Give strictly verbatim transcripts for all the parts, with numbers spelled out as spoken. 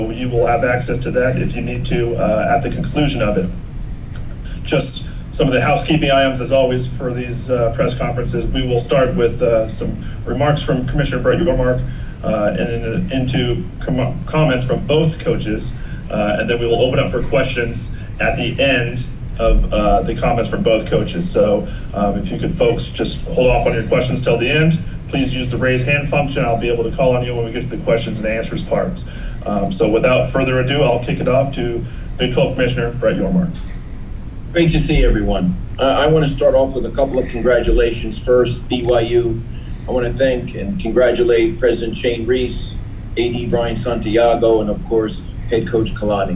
you will have access to that if you need to uh, at the conclusion of it. Just some of the housekeeping items, as always, for these uh, press conferences. We will start with uh, some remarks from Commissioner Brett Yormark uh, and into com- comments from both coaches, uh, and then we will open up for questions at the end of uh, the comments from both coaches. So um, if you could, folks, just hold off on your questions till the end. Please use the raise hand function. I'll be able to call on you when we get to the questions and answers parts. Um, so without further ado, I'll kick it off to Big twelve Commissioner Brett Yormark. Great to see everyone. Uh, I want to start off with a couple of congratulations. First, B Y U. I want to thank and congratulate President Shane Reese, A D Brian Santiago, and of course, Head Coach Kalani.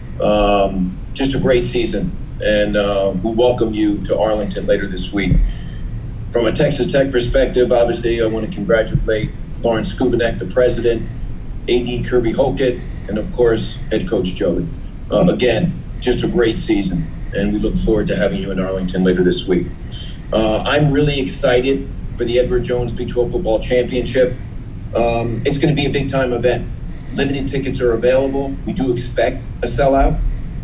Um, just a great season, and uh, we welcome you to Arlington later this week. From a Texas Tech perspective, obviously, I want to congratulate Lawrence Skubanek, the president, A D Kirby Hockett, and of course, Head Coach Joey. Um, again, just a great season, and we look forward to having you in Arlington later this week. Uh, I'm really excited for the Edward Jones Big twelve Football Championship. Um, it's going to be a big-time event. Limited tickets are available. We do expect a sellout.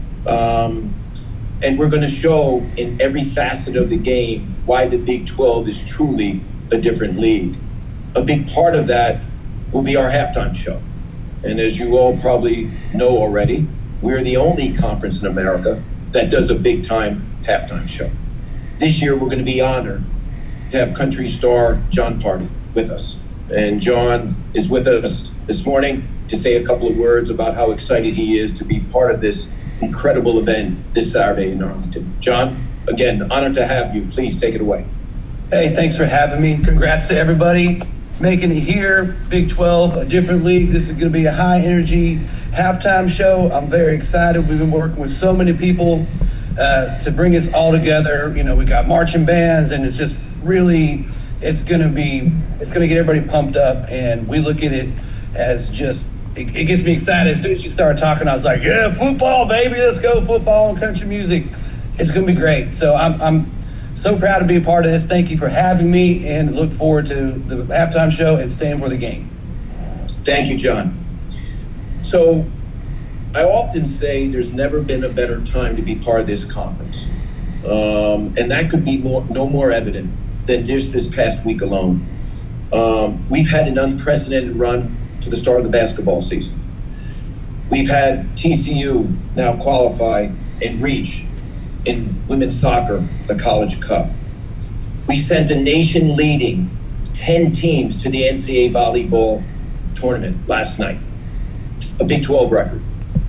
Um, and we're going to show in every facet of the game why the Big twelve is truly a different league. A big part of that will be our halftime show. And as you all probably know already, we're the only conference in America that does a big time halftime show. This year, we're going to be honored to have country star Jon Pardi with us. And Jon is with us this morning to say a couple of words about how excited he is to be part of this incredible event this Saturday in Arlington. Jon, again, honored to have you. Please take it away. Hey, thanks for having me. Congrats to everybody making it here. Big twelve, a different league. This is going to be a high energy halftime show. I'm very excited. We've been working with so many people uh, to bring us all together. You know, we got marching bands, and it's just really, it's going to be, it's going to get everybody pumped up. And we look at it as just, it, it gets me excited. As soon as you started talking, I was like, yeah, football, baby, let's go, football and country music. It's going to be great. So I'm, I'm so proud to be a part of this. Thank you for having me, and look forward to the halftime show and staying for the game. Thank you, Jon. So I often say there's never been a better time to be part of this conference. Um, and that could be more, no more evident than just this past week alone. Um, we've had an unprecedented run to the start of the basketball season. We've had T C U now qualify and reach in women's soccer, the College Cup. We sent a nation-leading ten teams to the N C double A volleyball tournament last night, a Big twelve record.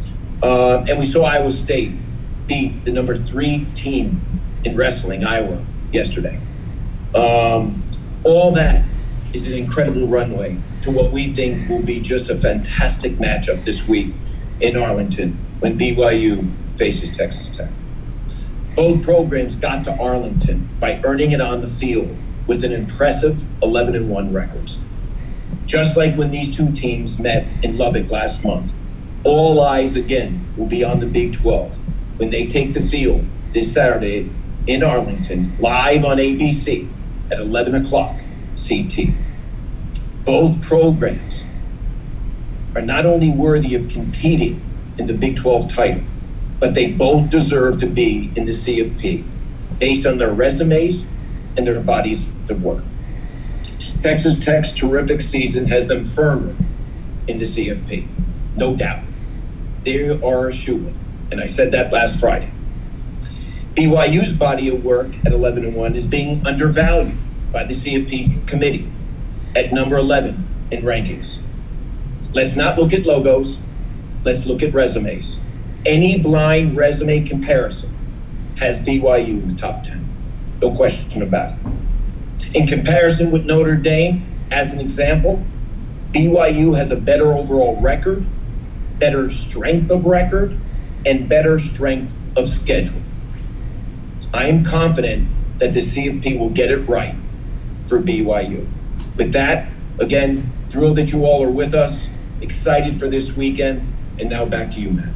Uh, and we saw Iowa State beat the number three team in wrestling, Iowa, yesterday. Um, all that is an incredible runway to what we think will be just a fantastic matchup this week in Arlington when B Y U faces Texas Tech. Both programs got to Arlington by earning it on the field with an impressive eleven and one records. Just like when these two teams met in Lubbock last month, all eyes again will be on the Big twelve when they take the field this Saturday in Arlington, live on A B C at eleven o'clock C T. Both programs are not only worthy of competing in the Big twelve title, but they both deserve to be in the C F P based on their resumes and their bodies of work. Texas Tech's terrific season has them firmly in the C F P, no doubt. They are a shoo-in, and I said that last Friday. B Y U's body of work at eleven and one is being undervalued by the C F P committee at number eleven in rankings. Let's not look at logos, let's look at resumes. Any blind resume comparison has B Y U in the top ten. No question about it. In comparison with Notre Dame, as an example, B Y U has a better overall record, better strength of record, and better strength of schedule. I am confident that the C F P will get it right for B Y U. With that, again, thrilled that you all are with us, excited for this weekend, and now back to you, Matt.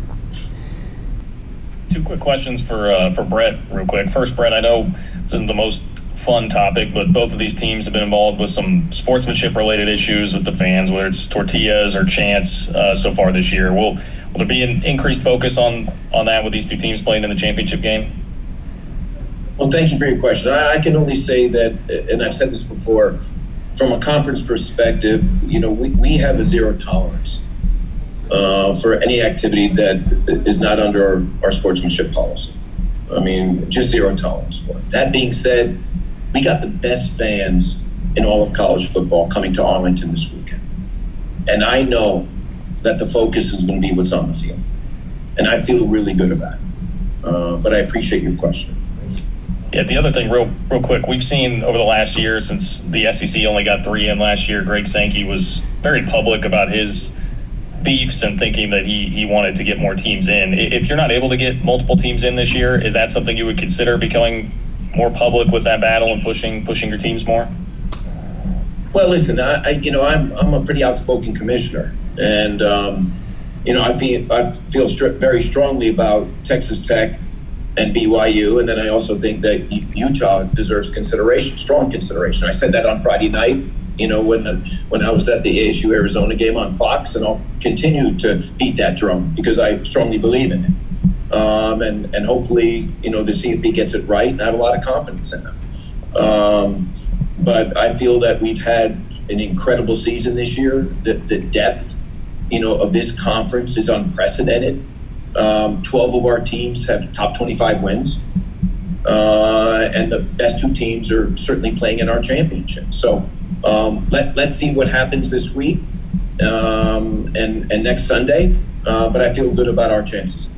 Two quick questions for uh, for Brett, real quick. First, Brett, I know this isn't the most fun topic, but both of these teams have been involved with some sportsmanship-related issues with the fans, whether it's tortillas or chants uh, so far this year. Will, will there be an increased focus on, on that with these two teams playing in the championship game? Well, thank you for your question. I, I can only say that, and I've said this before, from a conference perspective, you know, we, we have a zero tolerance uh, for any activity that is not under our, our sportsmanship policy. I mean, just zero tolerance for it. That being said, we got the best fans in all of college football coming to Arlington this weekend. And I know that the focus is going to be what's on the field. And I feel really good about it. Uh, but I appreciate your question. Yeah, the other thing, real real quick, we've seen over the last year, since the S E C only got three in last year, Greg Sankey was very public about his beefs and thinking that he he wanted to get more teams in. If you're not able to get multiple teams in this year, is that something you would consider becoming more public with that battle and pushing pushing your teams more? Well, listen, I, I you know I'm I'm a pretty outspoken commissioner, and um, you know I feel I feel stri- very strongly about Texas Tech and B Y U, and then I also think that Utah deserves consideration, strong consideration. I said that on Friday night, you know, when when I was at the A S U Arizona game on Fox, and I'll continue to beat that drum because I strongly believe in it. Um, and and hopefully, you know, the C F P gets it right, and I have a lot of confidence in them. Um, but I feel that we've had an incredible season this year. The the depth, you know, of this conference is unprecedented. Um, twelve of our teams have top twenty-five wins, uh, and the best two teams are certainly playing in our championship. So um, let, let's see what happens this week um, and, and next Sunday, uh, but I feel good about our chances.